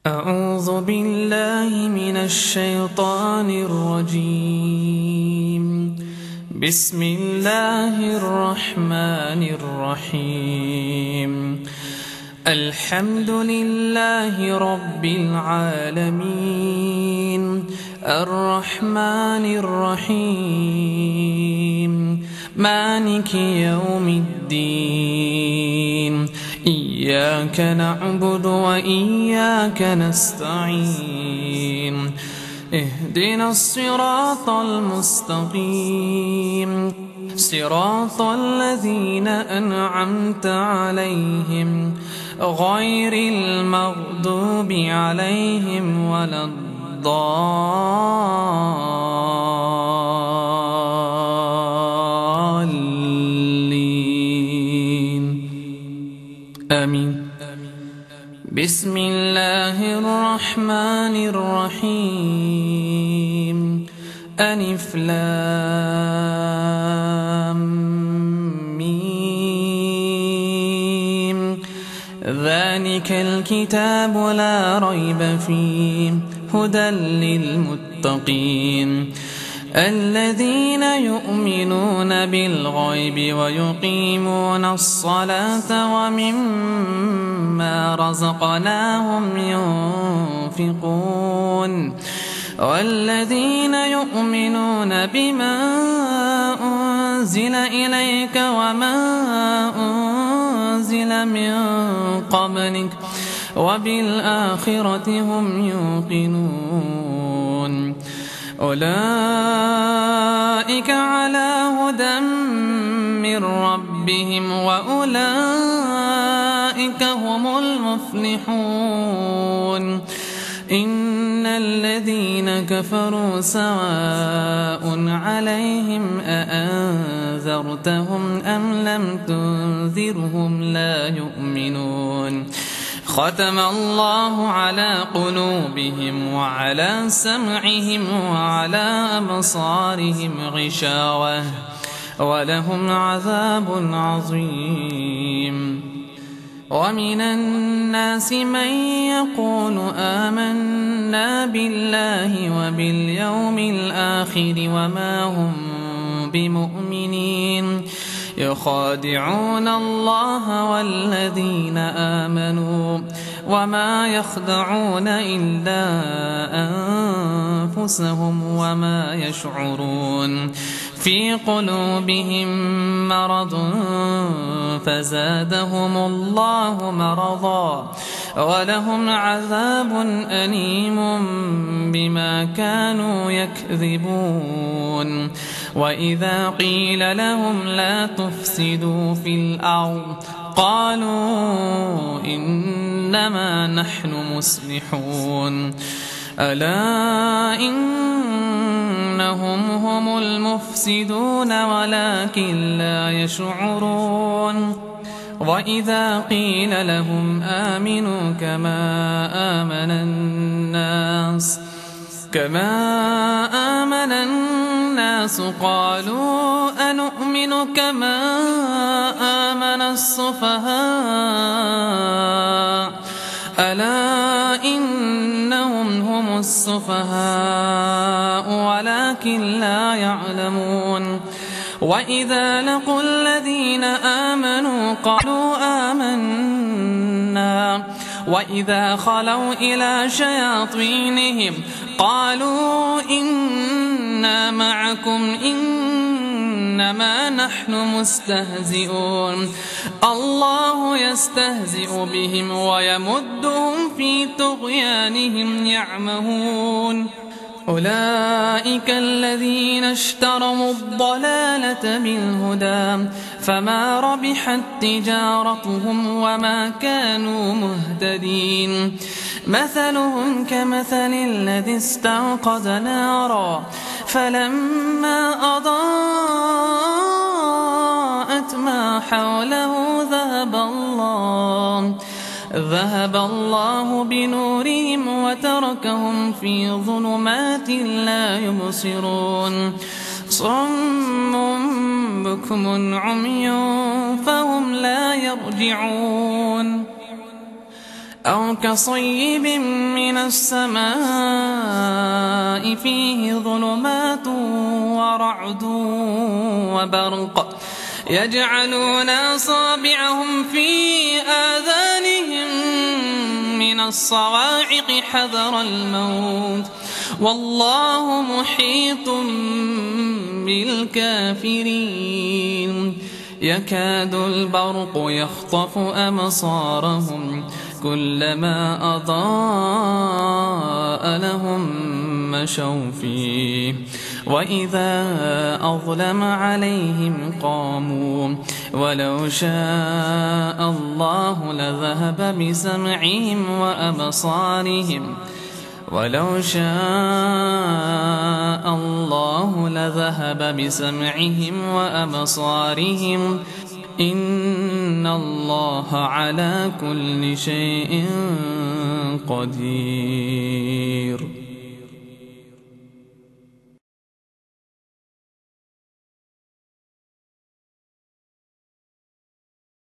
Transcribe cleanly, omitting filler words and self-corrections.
أعوذ بالله من الشيطان الرجيم. بسم الله الرحمن الرحيم. الحمد لله رب العالمين، الرحمن الرحيم، مالك يوم الدين. إياك نعبد وإياك نستعين. اهدنا الصراط المستقيم، صراط الذين أنعمت عليهم غير المغضوب عليهم ولا الضالين. آمين. بسم الله الرحمن الرحيم. ألف لام ميم. ذلك الكتاب لا ريب فيه هدى للمتقين الذين يؤمنون بالغيب ويقيمون الصلاة ومما رزقناهم ينفقون والذين يؤمنون بما أنزل إليك وما أنزل من قبلك وبالآخرة هم يوقنون. أولئك على هدى من ربهم وأولئك هم المفلحون. إن الذين كفروا سواء عليهم أأنذرتهم أم لم تنذرهم لا يؤمنون. ختم الله على قلوبهم وعلى سمعهم وعلى أبصارهم غشاوة ولهم عذاب عظيم. ومن الناس من يقول آمنا بالله وباليوم الآخر وما هم بمؤمنين يخادعون الله والذين آمنوا وما يخدعون إلا أنفسهم وما يشعرون. في قلوبهم مرض فزادهم الله مرضا ولهم عذاب أليم بما كانوا يكذبون. وإذا قيل لهم لا تفسدوا في الأرض قالوا إنما نحن مصلحون. ألا إنهم هم المفسدون ولكن لا يشعرون. وإذا قيل لهم آمنوا كما آمن الناس قالوا أنؤمن كما آمن السفهاء. ألا إنهم هم السفهاء ولكن لا يعلمون. وإذا لقوا الذين آمنوا قالوا آمنا وإذا خلوا إلى شياطينهم قالوا إنا معكم إنما نحن مستهزئون. الله يستهزئ بهم ويمدهم في طغيانهم يعمهون. أولئك الذين اشتروا الضلالة بالهدى فما ربحت تجارتهم وما كانوا مهتدين. مثلهم كمثل الذي استوقد نارا فلما أضاءت ما حوله ذهب الله بنورهم وتركهم في ظلمات لا يبصرون. صم بكم عمي فهم لا يرجعون. أو كصيب من السماء فيه ظلمات ورعد وبرق يجعلون أصابعهم في آذانهم من الصواعق حذر الموت والله محيط بالكافرين يكاد البرق يخطف أبصارهم كلما أضاء لهم مشوا فيه وإذا أظلم عليهم قاموا ولو شاء الله لذهب بسمعهم وأبصارهم إن الله على كل شيء قدير